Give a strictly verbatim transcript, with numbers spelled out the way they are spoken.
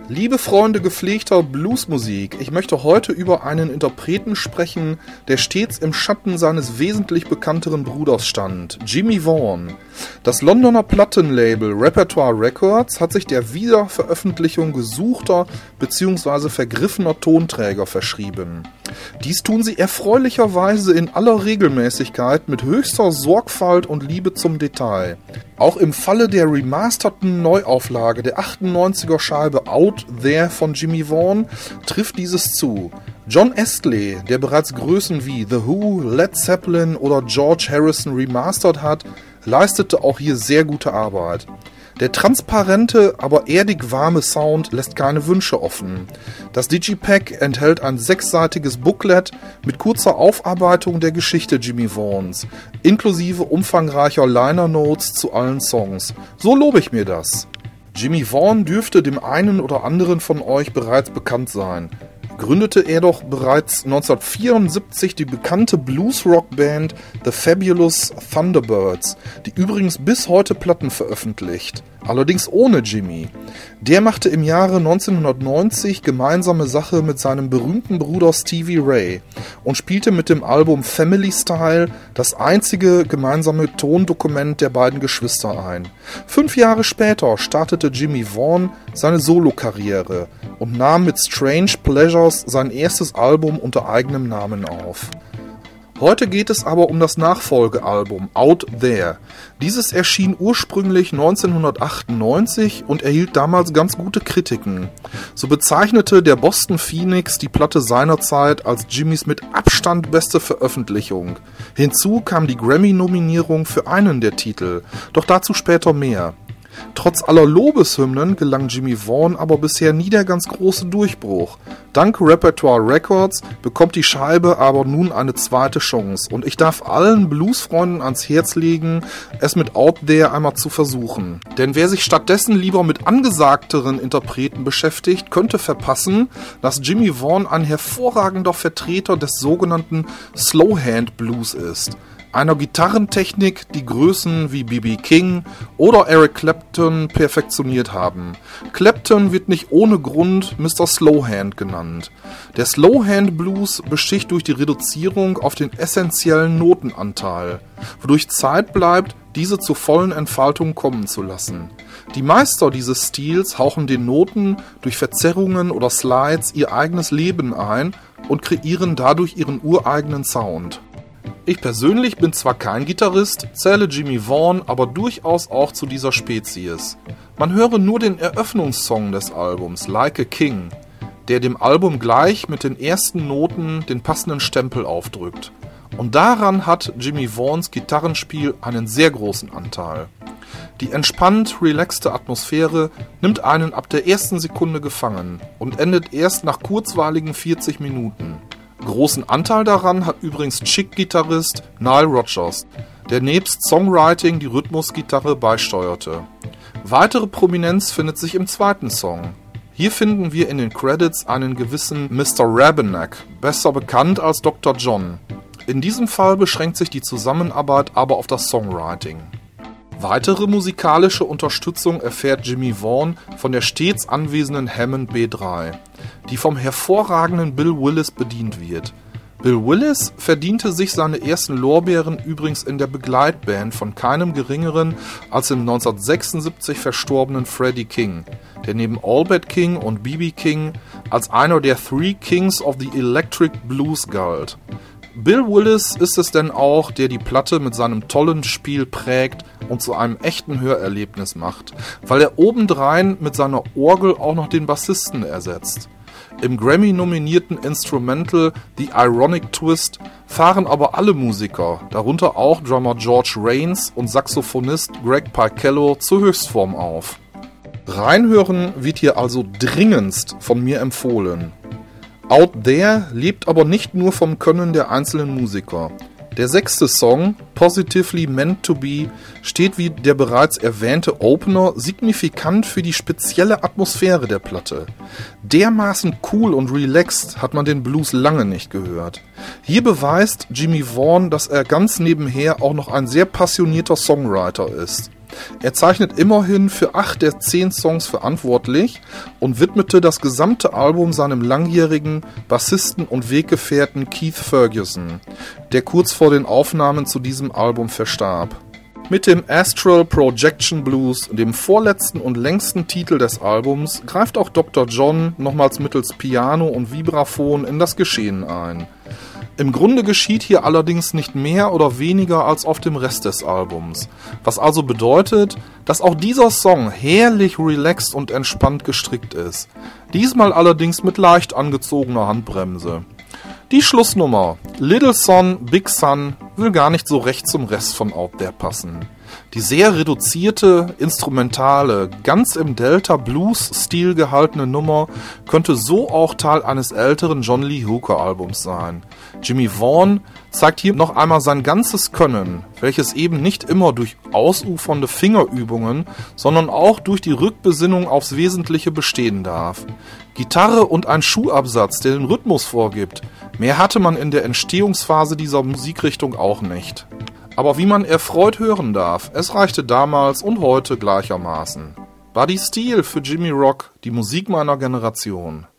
Liebe Freunde gepflegter Bluesmusik, ich möchte heute über einen Interpreten sprechen, der stets im Schatten seines wesentlich bekannteren Bruders stand, Jimmy Vaughan. Das Londoner Plattenlabel Repertoire Records hat sich der Wiederveröffentlichung gesuchter bzw. vergriffener Tonträger verschrieben. Dies tun sie erfreulicherweise in aller Regelmäßigkeit mit höchster Sorgfalt und Liebe zum Detail. Auch im Falle der remasterten Neuauflage der achtundneunziger Scheibe Out There von Jimmy Vaughan trifft dieses zu. John Astley, der bereits Größen wie The Who, Led Zeppelin oder George Harrison remastert hat, leistete auch hier sehr gute Arbeit. Der transparente, aber erdig warme Sound lässt keine Wünsche offen. Das Digipack enthält ein sechsseitiges Booklet mit kurzer Aufarbeitung der Geschichte Jimmy Vaughans, inklusive umfangreicher Liner Notes zu allen Songs. So lobe ich mir das. Jimmy Vaughan dürfte dem einen oder anderen von euch bereits bekannt sein. Gründete er doch bereits neunzehnhundertvierundsiebzig die bekannte Blues-Rock-Band The Fabulous Thunderbirds, die übrigens bis heute Platten veröffentlicht, allerdings ohne Jimmy. Der machte im Jahre neunzehnhundertneunzig gemeinsame Sache mit seinem berühmten Bruder Stevie Ray und spielte mit dem Album Family Style das einzige gemeinsame Tondokument der beiden Geschwister ein. Fünf Jahre später startete Jimmy Vaughan seine Solokarriere und nahm mit Strange Pleasures sein erstes Album unter eigenem Namen auf. Heute geht es aber um das Nachfolgealbum Out There. Dieses erschien ursprünglich neunzehnhundertachtundneunzig und erhielt damals ganz gute Kritiken. So bezeichnete der Boston Phoenix die Platte seinerzeit als Jimmys mit Abstand beste Veröffentlichung. Hinzu kam die Grammy-Nominierung für einen der Titel, doch dazu später mehr. Trotz aller Lobeshymnen gelang Jimmy Vaughan aber bisher nie der ganz große Durchbruch. Dank Repertoire Records bekommt die Scheibe aber nun eine zweite Chance und ich darf allen Bluesfreunden ans Herz legen, es mit Out There einmal zu versuchen. Denn wer sich stattdessen lieber mit angesagteren Interpreten beschäftigt, könnte verpassen, dass Jimmy Vaughan ein hervorragender Vertreter des sogenannten Slowhand Blues ist. Einer Gitarrentechnik, die Größen wie B B King oder Eric Clapton perfektioniert haben. Clapton wird nicht ohne Grund Mister Slowhand genannt. Der Slowhand Blues besticht durch die Reduzierung auf den essentiellen Notenanteil, wodurch Zeit bleibt, diese zur vollen Entfaltung kommen zu lassen. Die Meister dieses Stils hauchen den Noten durch Verzerrungen oder Slides ihr eigenes Leben ein und kreieren dadurch ihren ureigenen Sound. Ich persönlich bin zwar kein Gitarrist, zähle Jimmy Vaughan aber durchaus auch zu dieser Spezies. Man höre nur den Eröffnungssong des Albums, Like a King, der dem Album gleich mit den ersten Noten den passenden Stempel aufdrückt. Und daran hat Jimmy Vaughans Gitarrenspiel einen sehr großen Anteil. Die entspannt relaxte Atmosphäre nimmt einen ab der ersten Sekunde gefangen und endet erst nach kurzweiligen vierzig Minuten. Großen Anteil daran hat übrigens Chick-Gitarrist Nile Rodgers, der nebst Songwriting die Rhythmusgitarre beisteuerte. Weitere Prominenz findet sich im zweiten Song. Hier finden wir in den Credits einen gewissen Mister Rabenak, besser bekannt als Doktor John. In diesem Fall beschränkt sich die Zusammenarbeit aber auf das Songwriting. Weitere musikalische Unterstützung erfährt Jimmy Vaughan von der stets anwesenden Hammond B drei, die vom hervorragenden Bill Willis bedient wird. Bill Willis verdiente sich seine ersten Lorbeeren übrigens in der Begleitband von keinem geringeren als dem neunzehnhundertsechsundsiebzig verstorbenen Freddie King, der neben Albert King und B B King als einer der Three Kings of the Electric Blues galt. Bill Willis ist es denn auch, der die Platte mit seinem tollen Spiel prägt und zu einem echten Hörerlebnis macht, weil er obendrein mit seiner Orgel auch noch den Bassisten ersetzt. Im Grammy-nominierten Instrumental The Ironic Twist fahren aber alle Musiker, darunter auch Drummer George Rains und Saxophonist Greg Picello, zur Höchstform auf. Reinhören wird hier also dringendst von mir empfohlen. Out There lebt aber nicht nur vom Können der einzelnen Musiker. Der sechste Song, Positively Meant to Be, steht wie der bereits erwähnte Opener signifikant für die spezielle Atmosphäre der Platte. Dermaßen cool und relaxed hat man den Blues lange nicht gehört. Hier beweist Jimmy Vaughan, dass er ganz nebenher auch noch ein sehr passionierter Songwriter ist. Er zeichnet immerhin für acht der zehn Songs verantwortlich und widmete das gesamte Album seinem langjährigen Bassisten und Weggefährten Keith Ferguson, der kurz vor den Aufnahmen zu diesem Album verstarb. Mit dem Astral Projection Blues, dem vorletzten und längsten Titel des Albums, greift auch Doktor John nochmals mittels Piano und Vibraphon in das Geschehen ein. Im Grunde geschieht hier allerdings nicht mehr oder weniger als auf dem Rest des Albums, was also bedeutet, dass auch dieser Song herrlich relaxed und entspannt gestrickt ist, diesmal allerdings mit leicht angezogener Handbremse. Die Schlussnummer Little Son, Big Sun will gar nicht so recht zum Rest von Out There passen. Die sehr reduzierte, instrumentale, ganz im Delta-Blues-Stil gehaltene Nummer könnte so auch Teil eines älteren John Lee Hooker-Albums sein. Jimmy Vaughan zeigt hier noch einmal sein ganzes Können, welches eben nicht immer durch ausufernde Fingerübungen, sondern auch durch die Rückbesinnung aufs Wesentliche bestehen darf. Gitarre und ein Schuhabsatz, der den Rhythmus vorgibt. Mehr hatte man in der Entstehungsphase dieser Musikrichtung auch nicht. Aber wie man erfreut hören darf, es reichte damals und heute gleichermaßen. Buddy Steele für Jimmy Rock, die Musik meiner Generation.